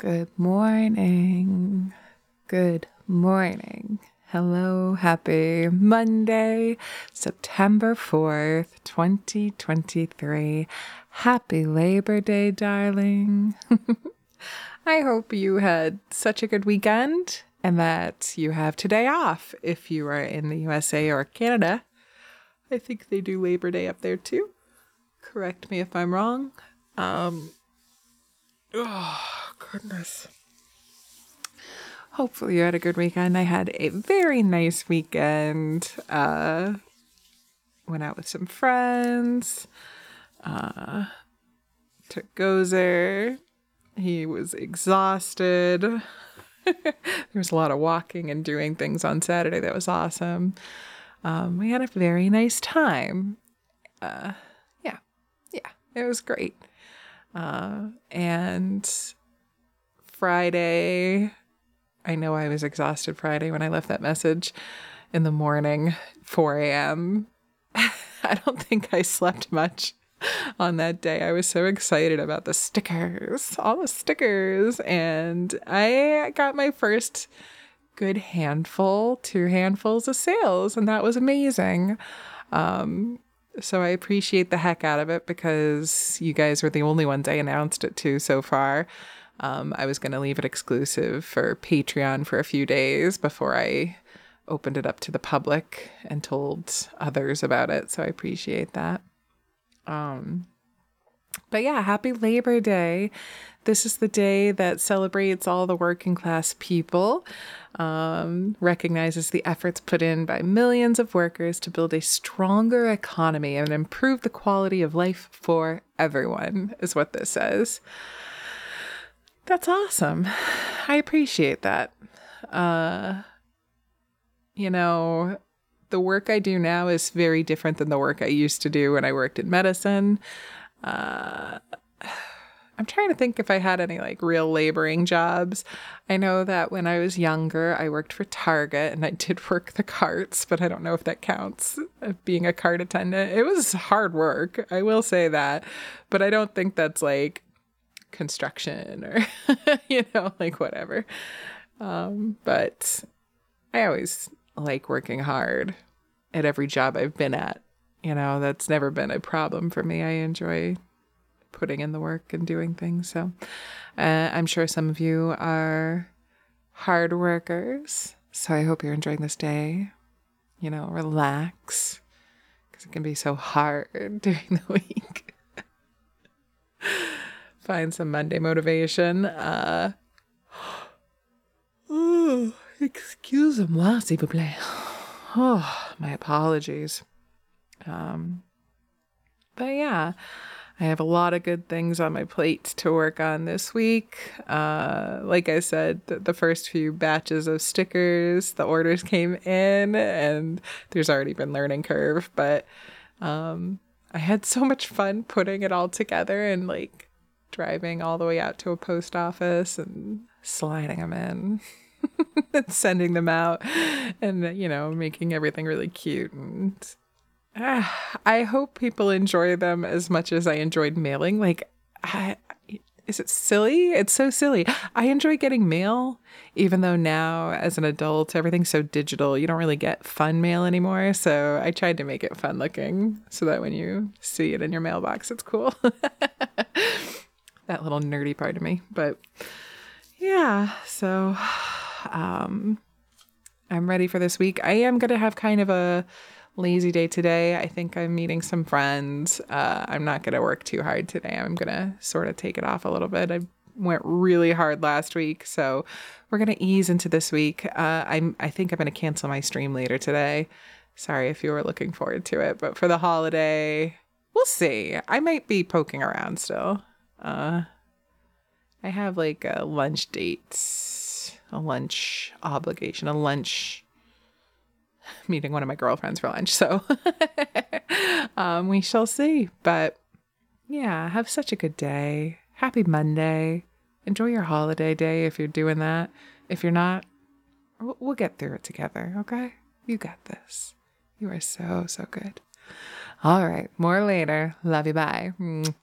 Good morning. Good morning. Hello, happy Monday, September 4th, 2023. Happy Labor Day, darling. I hope you had such a good weekend and that you have today off if you are in the USA or Canada. I think they do Labor Day up there too. Correct me if I'm wrong. Oh, goodness. Hopefully you had a good weekend. I had a very nice weekend. Went out with some friends. Took Gozer. He was exhausted. There was a lot of walking and doing things on Saturday. That was awesome. We had a very nice time. Yeah, it was great. And Friday, I know I was exhausted Friday when I left that message in the morning, 4 a.m. I don't think I slept much on that day. I was so excited about the stickers, all the stickers. And I got my first good handful, 2 handfuls of sales. And that was amazing. So I appreciate the heck out of it because you guys were the only ones I announced it to so far. I was going to leave it exclusive for Patreon for a few days before I opened it up to the public and told others about it. So I appreciate that. But yeah, happy Labor Day. This is the day that celebrates all the working class people, recognizes the efforts put in by millions of workers to build a stronger economy and improve the quality of life for everyone, is what this says. That's awesome. I appreciate that. The work I do now is very different than the work I used to do when I worked in medicine. I'm trying to think if I had any real laboring jobs. I know that when I was younger, I worked for Target and I did work the carts, but I don't know if that counts, being a cart attendant. It was hard work, I will say that, but I don't think that's construction or, whatever. But I always like working hard at every job I've been at. That's never been a problem for me. I enjoy putting in the work and doing things. So I'm sure some of you are hard workers. So I hope you're enjoying this day. Relax, because it can be so hard during the week. Find some Monday motivation. Excusez-moi, s'il vous plaît. Oh, my apologies. But yeah, I have a lot of good things on my plate to work on this week. Like I said, the first few batches of stickers, the orders came in and there's already been learning curve, but I had so much fun putting it all together and driving all the way out to a post office and sliding them in and sending them out and, making everything really cute. And I hope people enjoy them as much as I enjoyed mailing. Is it silly? It's so silly. I enjoy getting mail, even though now as an adult, everything's so digital. You don't really get fun mail anymore. So I tried to make it fun looking so that when you see it in your mailbox, it's cool. That little nerdy part of me. But yeah, so I'm ready for this week. I am going to have kind of a lazy day today. I think I'm meeting some friends. I'm not going to work too hard today. I'm going to sort of take it off a little bit. I went really hard last week, so we're going to ease into this week. I think I'm going to cancel my stream later today. Sorry if you were looking forward to it, but for the holiday, we'll see. I might be poking around still. I have a lunch date, a lunch obligation, a lunch meeting one of my girlfriends for lunch. So we shall see. But yeah, have such a good day. Happy Monday. Enjoy your holiday day if you're doing that. If you're not, we'll get through it together. Okay? You got this. You are so, so good. All right. More later. Love you. Bye.